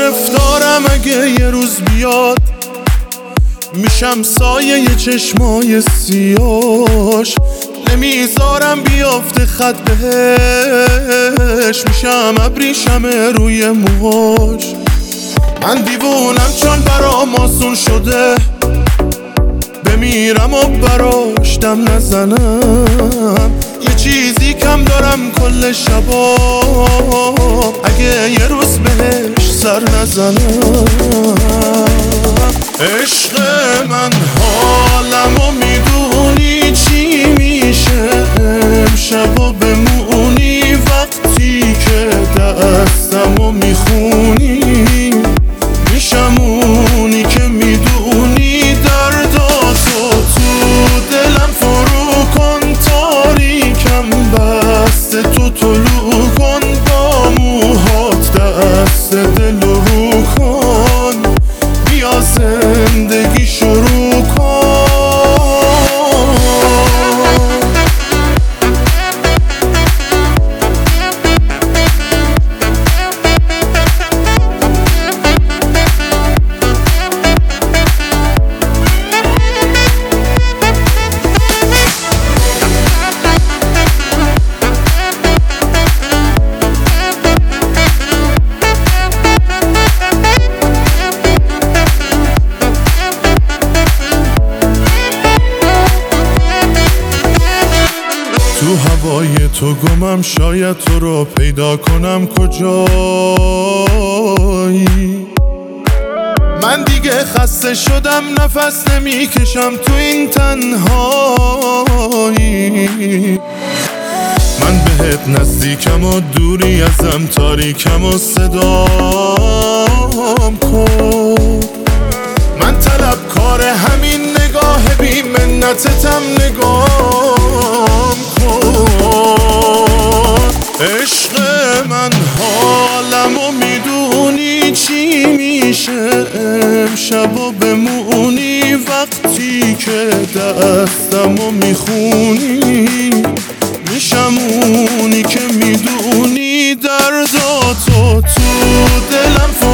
گرفتارم اگه یه روز بیاد، میشم سایه ی چشمای سیاش، نمیذارم بیافته خط بهش، میشم ابریشم روی موهاش. من دیوونم چون برام آسون شده، بمیرم و براش دم نزنم. یه چیزی کم دارم کل شبا، اگه یه روز بهش سر نزنم. عشق من حالمو میدونی چی میشه امشب و بمونی، وقتی که دستمو میخونی میشم اونی که میدونی درداتو تو دلم فرو کن، تاریکم بسته تو طلوع کن، با موهات دست دلو رو کن، بیا زندگی شروع کن. تو هوای تو گمم، شاید تو رو پیدا کنم کجایی. من دیگه خسته شدم، نفس نمیکشم تو این تنهایی. من بهت نزدیکم و دوری ازم تاریکم و صدام کن. من طلبکار همین نگاه بی منتتم، نگام کن. عشق من حالمو میدونی چی میشه امشب و بمونی، وقتی که دستمو میخونی میشم اونی که میدونی درداتو تو دلم